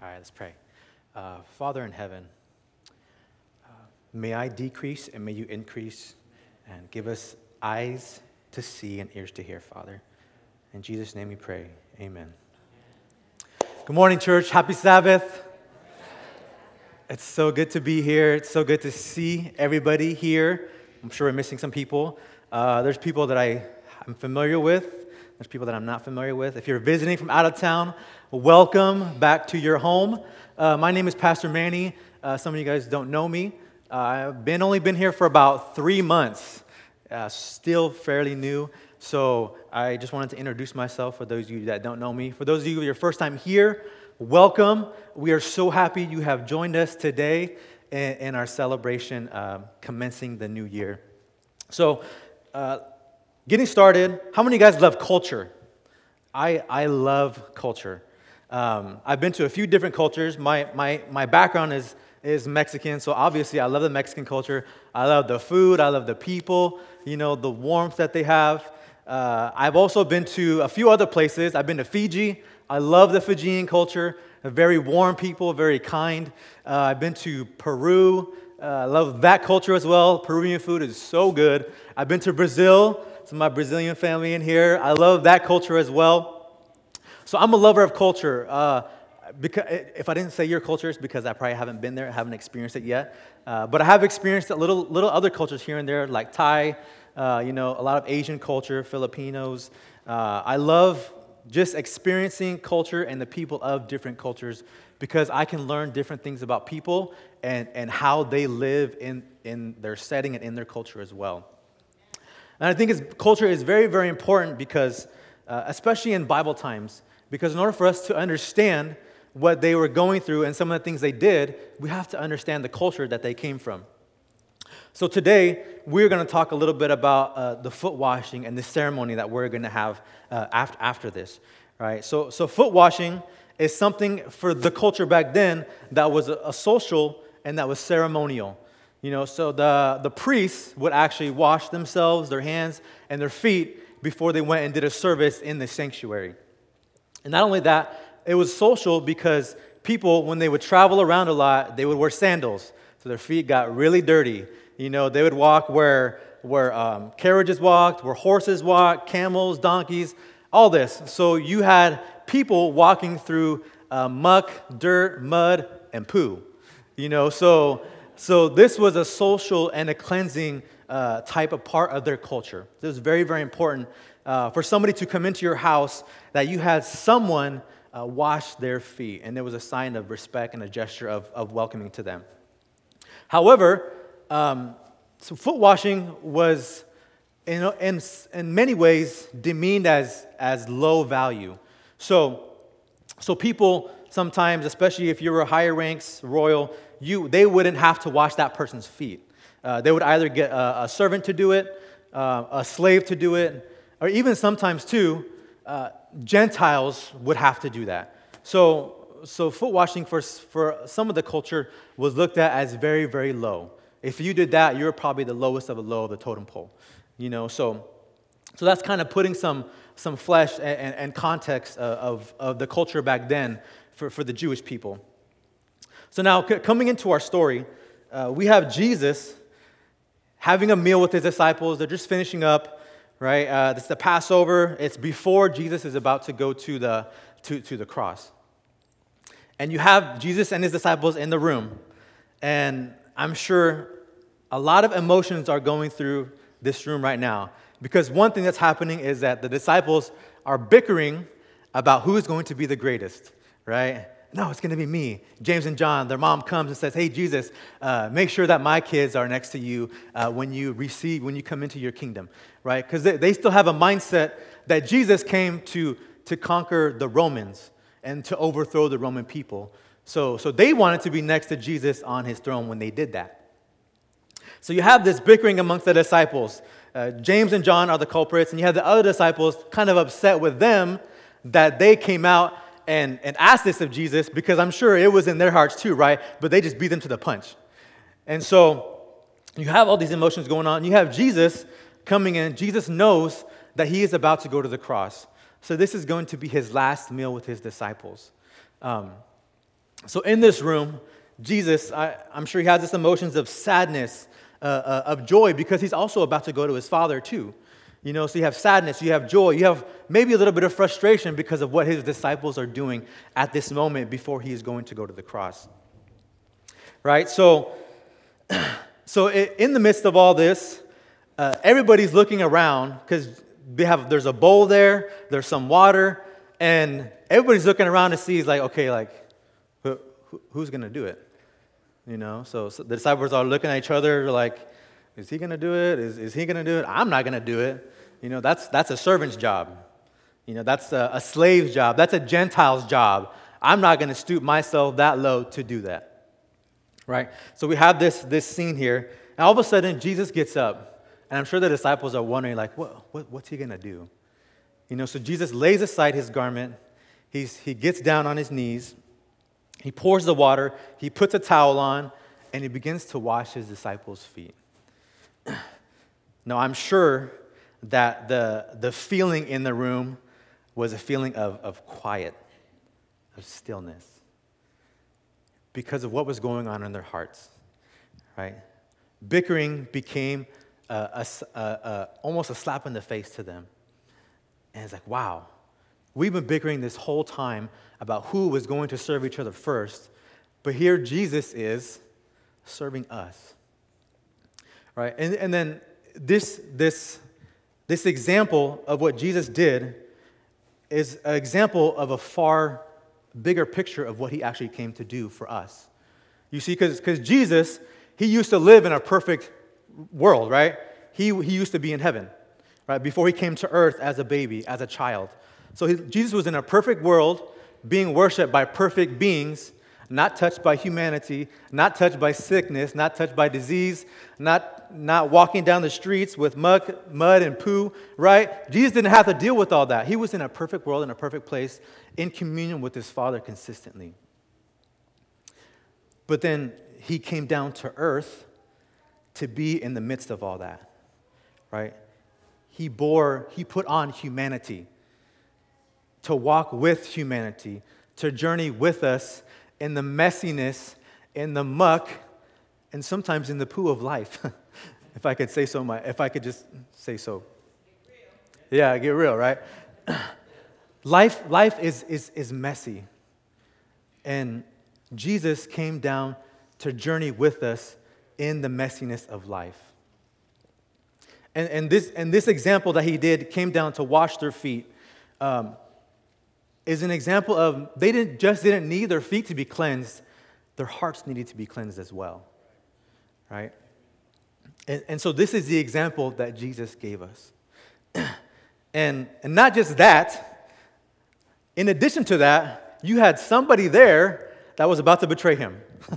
All right, let's pray. Father in heaven, may I decrease and may you increase and give us eyes to see and ears to hear, Father. In Jesus' name we pray. Amen. Good morning, church. Happy Sabbath. It's so good to be here. It's so good to see everybody here. I'm sure we're missing some people. There's people that I'm familiar with. There's people that I'm not familiar with. If you're visiting from out of town, welcome back to your home. My name is Pastor Manny. Some of you guys don't know me. I've only been here for about 3 months. Still fairly new. So I just wanted to introduce myself for those of you that don't know me. For those of you who are your first time here, welcome. We are so happy you have joined us today in our celebration commencing the new year. So, getting started, how many of you guys love culture? I love culture. I've been to a few different cultures. My background is Mexican, so obviously I love the Mexican culture. I love the food. I love the people, the warmth that they have. I've also been to a few other places. I've been to Fiji. I love the Fijian culture. They're very warm people, very kind. I've been to Peru. I love that culture as well. Peruvian food is so good. I've been to Brazil. Some of my Brazilian family in here. I love that culture as well. So I'm a lover of culture. Because if I didn't say your culture, it's because I probably haven't been there, haven't experienced it yet. But I have experienced a little other cultures here and there, like Thai, a lot of Asian culture, Filipinos. I love just experiencing culture and the people of different cultures because I can learn different things about people and how they live in their setting and in their culture as well. And I think culture is very, very important because, especially in Bible times, because in order for us to understand what they were going through and some of the things they did, we have to understand the culture that they came from. So today, we're going to talk a little bit about the foot washing and the ceremony that we're going to have after this. Right? So foot washing is something for the culture back then that was a social and that was ceremonial. So the priests would actually wash themselves, their hands, and their feet before they went and did a service in the sanctuary. And not only that, it was social because people, when they would travel around a lot, they would wear sandals. So their feet got really dirty. They would walk where carriages walked, where horses walked, camels, donkeys, all this. So you had people walking through muck, dirt, mud, and poo. So this was a social and a cleansing type of part of their culture. It was very, very important for somebody to come into your house that you had someone wash their feet, and it was a sign of respect and a gesture of welcoming to them. However, so foot washing was, in many ways, demeaned as low value. So people sometimes, especially if you were higher ranks, royal, they wouldn't have to wash that person's feet. They would either get a servant to do it, a slave to do it, or even sometimes too, Gentiles would have to do that. So foot washing for some of the culture was looked at as very, very low. If you did that, you were probably the lowest of the low of the totem pole. So that's kind of putting some flesh and context of the culture back then for the Jewish people. So now, coming into our story, we have Jesus having a meal with his disciples. They're just finishing up, right? It's the Passover. It's before Jesus is about to go to the cross. And you have Jesus and his disciples in the room. And I'm sure a lot of emotions are going through this room right now. Because one thing that's happening is that the disciples are bickering about who is going to be the greatest, right? No, it's going to be me. James and John, their mom comes and says, hey, Jesus, make sure that my kids are next to you when you come into your kingdom, right? Because they still have a mindset that Jesus came to conquer the Romans and to overthrow the Roman people. So they wanted to be next to Jesus on his throne when they did that. So you have this bickering amongst the disciples. James and John are the culprits, and you have the other disciples kind of upset with them that they came out and asked this of Jesus, because I'm sure it was in their hearts too, right? But they just beat them to the punch. And so you have all these emotions going on. You have Jesus coming in. Jesus knows that he is about to go to the cross. So this is going to be his last meal with his disciples. So in this room, Jesus, I'm sure he has this emotions of sadness, of joy, because he's also about to go to his Father too. So you have sadness, you have joy, you have maybe a little bit of frustration because of what his disciples are doing at this moment before he is going to go to the cross. Right? So in the midst of all this, everybody's looking around because there's a bowl there, there's some water, and everybody's looking around to see, who's going to do it? So the disciples are looking at each other like, is he going to do it? Is he going to do it? I'm not going to do it. That's a servant's job. That's a slave's job. That's a Gentile's job. I'm not going to stoop myself that low to do that. Right? So we have this scene here, and all of a sudden Jesus gets up, and I'm sure the disciples are wondering, what's he going to do? So Jesus lays aside his garment. He gets down on his knees. He pours the water. He puts a towel on, and he begins to wash his disciples' feet. Now, I'm sure that the feeling in the room was a feeling of quiet, of stillness, because of what was going on in their hearts, right? Bickering became almost a slap in the face to them. And it's like, wow, we've been bickering this whole time about who was going to serve each other first, but here Jesus is serving us, right? And then this example of what Jesus did is an example of a far bigger picture of what he actually came to do for us. You see, because Jesus, he used to live in a perfect world, right? He used to be in heaven, right? Before he came to earth as a baby, as a child. So Jesus was in a perfect world, being worshiped by perfect beings, not touched by humanity, not touched by sickness, not touched by disease, not walking down the streets with mud and poo, right? Jesus didn't have to deal with all that. He was in a perfect world, in a perfect place, in communion with his Father consistently. But then he came down to earth to be in the midst of all that, right? He put on humanity, to walk with humanity, to journey with us in the messiness, in the muck, and sometimes in the poo of life, if I could just say so. Yeah, get real, right? Life is messy, and Jesus came down to journey with us in the messiness of life. And this example that he did came down to wash their feet. Is an example of they didn't need their feet to be cleansed, their hearts needed to be cleansed as well, right? And so this is the example that Jesus gave us. And not just that, in addition to that, you had somebody there that was about to betray him.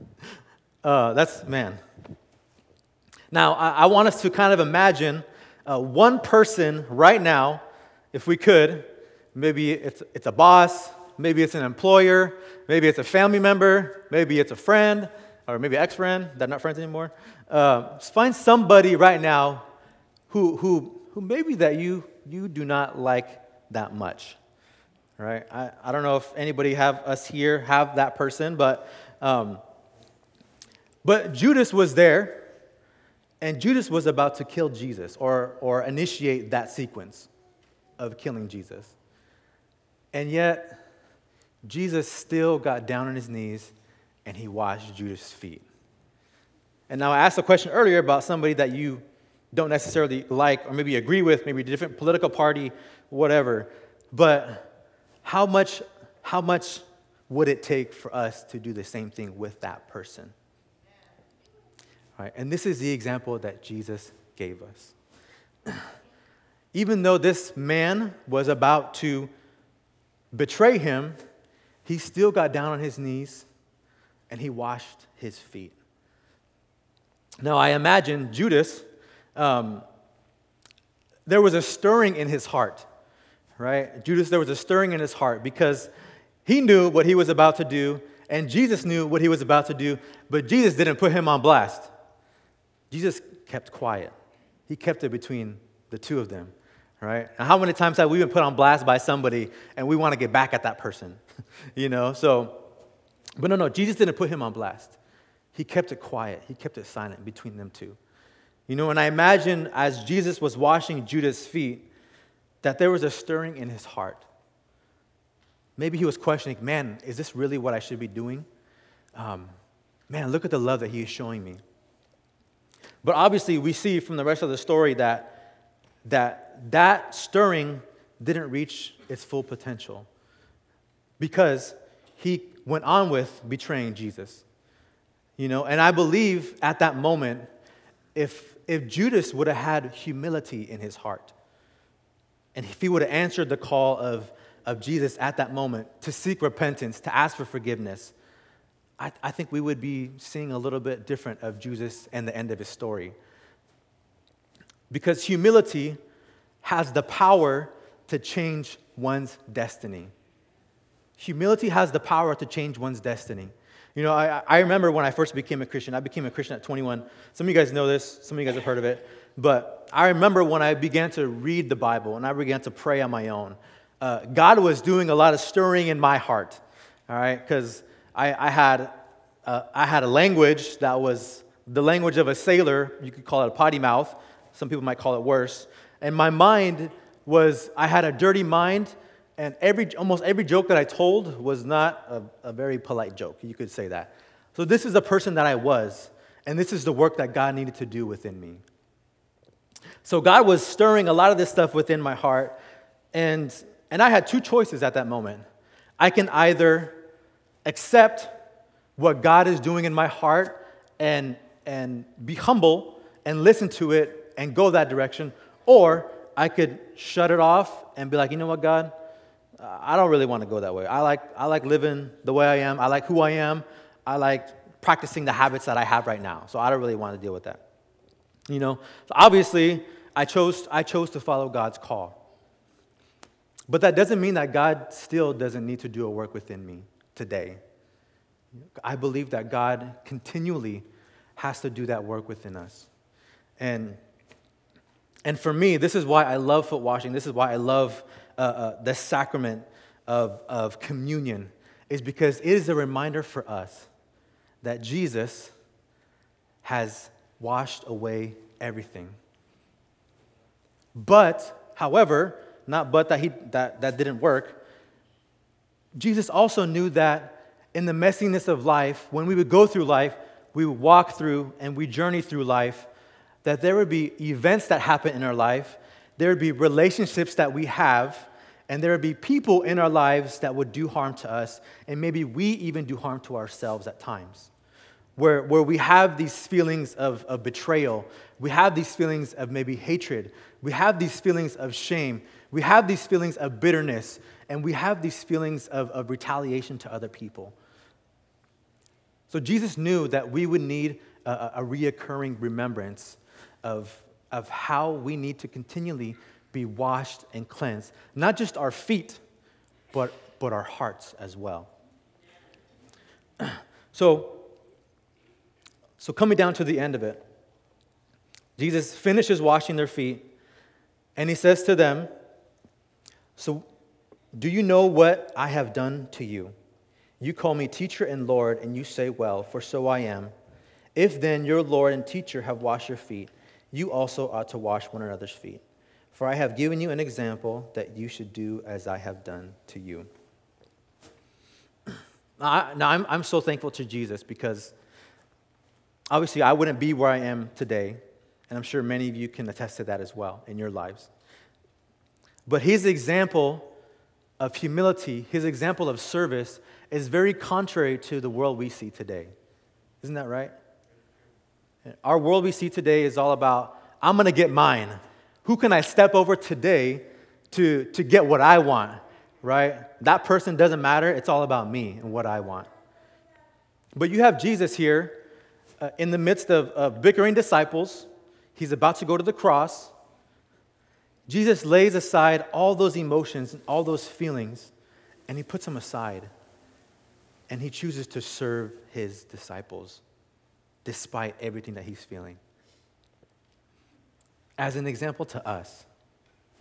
Man. Now, I want us to kind of imagine one person right now, if we could. Maybe it's a boss, maybe it's an employer, maybe it's a family member, maybe it's a friend, or maybe an ex-friend. They're not friends anymore. Find somebody right now who maybe that you do not like that much, right? I don't know if anybody have that person, but Judas was there, and Judas was about to kill Jesus or initiate that sequence of killing Jesus. And yet, Jesus still got down on his knees and he washed Judas' feet. And now I asked a question earlier about somebody that you don't necessarily like or maybe agree with, maybe a different political party, whatever. But how much would it take for us to do the same thing with that person? All right, and this is the example that Jesus gave us. Even though this man was about to betray him, he still got down on his knees and he washed his feet. Now, I imagine Judas, there was a stirring in his heart, right? Judas, there was a stirring in his heart because he knew what he was about to do and Jesus knew what he was about to do, but Jesus didn't put him on blast. Jesus kept quiet. He kept it between the two of them. Right? And how many times have we been put on blast by somebody and we want to get back at that person? So But no, Jesus didn't put him on blast. He kept it quiet. He kept it silent between them two. And I imagine as Jesus was washing Judas' feet, that there was a stirring in his heart. Maybe he was questioning, man, is this really what I should be doing? Man, look at the love that he is showing me. But obviously, we see from the rest of the story that stirring didn't reach its full potential because he went on with betraying Jesus. And I believe at that moment, if Judas would have had humility in his heart, and if he would have answered the call of Jesus at that moment to seek repentance, to ask for forgiveness, I think we would be seeing a little bit different of Judas and the end of his story. Because humility has the power to change one's destiny. Humility has the power to change one's destiny. I remember when I first became a Christian. I became a Christian at 21. Some of you guys know this. Some of you guys have heard of it. But I remember when I began to read the Bible and I began to pray on my own. God was doing a lot of stirring in my heart. All right, because I had a language that was the language of a sailor. You could call it a potty mouth. Some people might call it worse. And my mind I had a dirty mind, and almost every joke that I told was not a very polite joke. You could say that. So this is the person that I was, and this is the work that God needed to do within me. So God was stirring a lot of this stuff within my heart, and I had two choices at that moment. I can either accept what God is doing in my heart and be humble and listen to it and go that direction, or I could shut it off and be like, you know what, God, I don't really want to go that way. I like living the way I am. I like who I am. I like practicing the habits that I have right now. So I don't really want to deal with that. So obviously, I chose to follow God's call. But that doesn't mean that God still doesn't need to do a work within me today. I believe that God continually has to do that work within us. And for me, this is why I love foot washing. This is why I love the sacrament of communion, is because it is a reminder for us that Jesus has washed away everything. But, however, not but that didn't work. Jesus also knew that in the messiness of life, when we would go through life, we would walk through and we journey through life, that there would be events that happen in our life, there would be relationships that we have, and there would be people in our lives that would do harm to us, and maybe we even do harm to ourselves at times. Where we have these feelings of betrayal, we have these feelings of maybe hatred, we have these feelings of shame, we have these feelings of bitterness, and we have these feelings of retaliation to other people. So Jesus knew that we would need a reoccurring remembrance of how we need to continually be washed and cleansed. Not just our feet, but our hearts as well. So coming down to the end of it, Jesus finishes washing their feet, and he says to them, "So do you know what I have done to you? You call me teacher and Lord, and you say, well, for so I am. If then your Lord and teacher have washed your feet, you also ought to wash one another's feet. For I have given you an example that you should do as I have done to you." Now, I'm so thankful to Jesus because obviously I wouldn't be where I am today, and I'm sure many of you can attest to that as well in your lives. But his example of humility, his example of service, is very contrary to the world we see today. Isn't that right? Our world we see today is all about, I'm going to get mine. Who can I step over today to get what I want, right? That person doesn't matter. It's all about me and what I want. But you have Jesus here in the midst of bickering disciples. He's about to go to the cross. Jesus lays aside all those emotions and all those feelings, and he puts them aside. And he chooses to serve his disciples despite everything that he's feeling. As an example to us.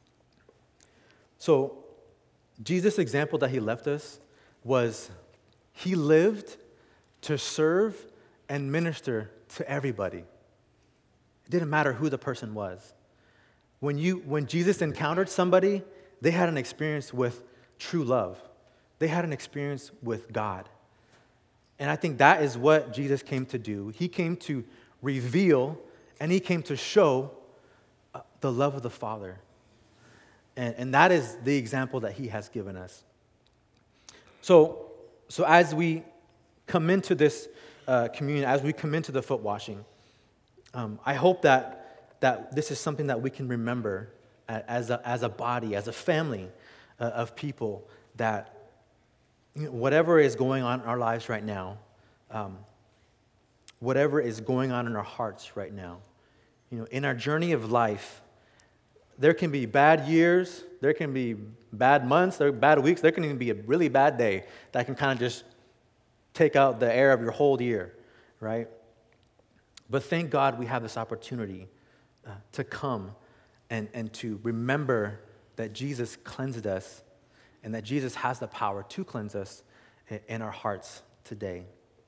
So, Jesus' example that he left us was He lived to serve and minister to everybody. It didn't matter who the person was. When Jesus encountered somebody, they had an experience with true love. They had an experience with God. And I think that is what Jesus came to do. He came to reveal and he came to show the love of the Father. And that is the example that he has given us. So as we come into this communion, as we come into the foot washing, I hope that this is something that we can remember as a body, as a family of people, that whatever is going on in our lives right now, whatever is going on in our hearts right now, in our journey of life, there can be bad years, there can be bad months, there are bad weeks, there can even be a really bad day that can kind of just take out the air of your whole year, right? But thank God we have this opportunity to come and to remember that Jesus cleansed us and that Jesus has the power to cleanse us in our hearts today.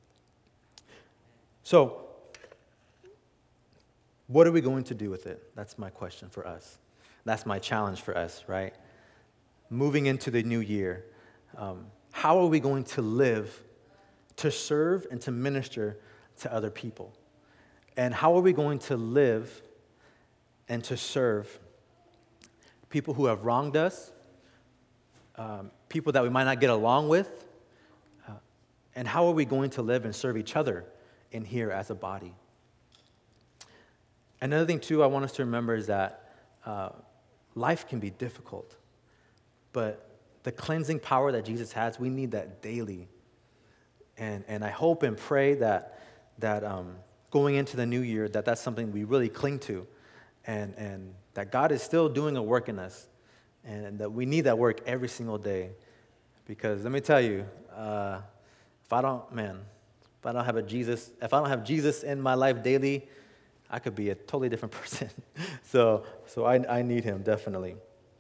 So, what are we going to do with it? That's my question for us. That's my challenge for us, right? Moving into the new year, how are we going to live to serve and to minister to other people? And how are we going to live and to serve people who have wronged us, people that we might not get along with, and how are we going to live and serve each other in here as a body? Another thing, too, I want us to remember is that life can be difficult, but the cleansing power that Jesus has, we need that daily. And I hope and pray that going into the new year, that's something we really cling to, and that God is still doing a work in us, and that we need that work every single day. Because let me tell you, if I don't have Jesus in my life daily, I could be a totally different person. So I need him, definitely.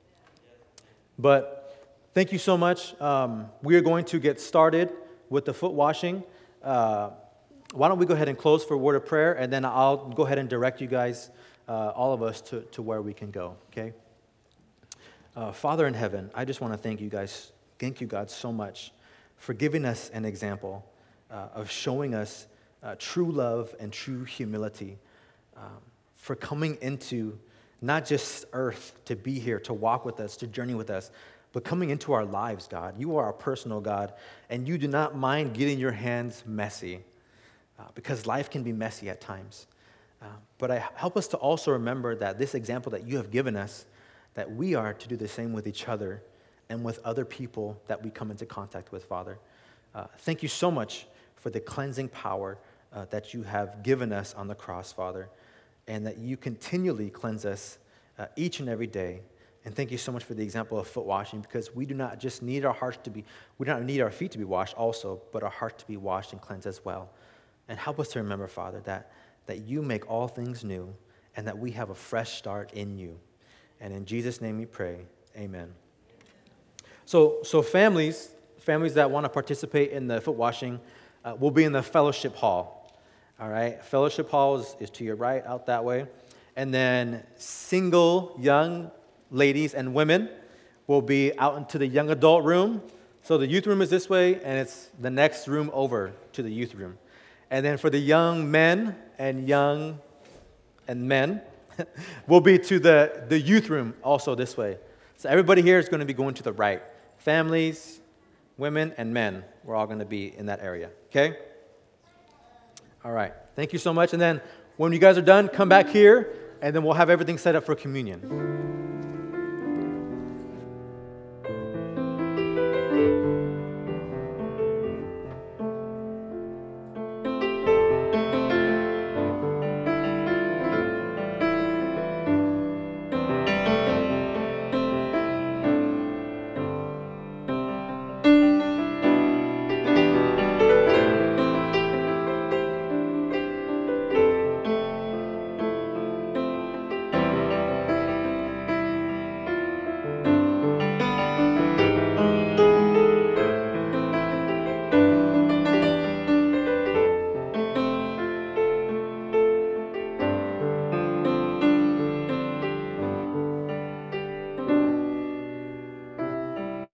But thank you so much. We are going to get started with the foot washing. Why don't we go ahead and close for a word of prayer, and then I'll go ahead and direct you guys, all of us, to where we can go, okay? Father in heaven, I just want to thank you, God, so much for giving us an example of showing us true love and true humility, for coming into not just earth to be here, to walk with us, to journey with us, but coming into our lives, God. You are our personal God, and you do not mind getting your hands messy, because life can be messy at times. But help us to also remember that this example that you have given us, that we are to do the same with each other and with other people that we come into contact with, Father. Thank you so much for the cleansing power that you have given us on the cross, Father, and that you continually cleanse us each and every day. And thank you so much for the example of foot washing, because we do not just need our feet to be washed also, but our heart to be washed and cleansed as well. And help us to remember, Father, that you make all things new and that we have a fresh start in you. And in Jesus' name we pray, amen. So families that want to participate in the foot washing will be in the fellowship hall. All right, fellowship hall is to your right, out that way. And then single young ladies and women will be out into the young adult room. So the youth room is this way, and it's the next room over to the youth room. And then for the young men and men, will be to the youth room also this way. So everybody here is going to be going to the right. Families, women, and men, we're all going to be in that area, okay? All right, thank you so much. And then when you guys are done, come back here, and then we'll have everything set up for communion.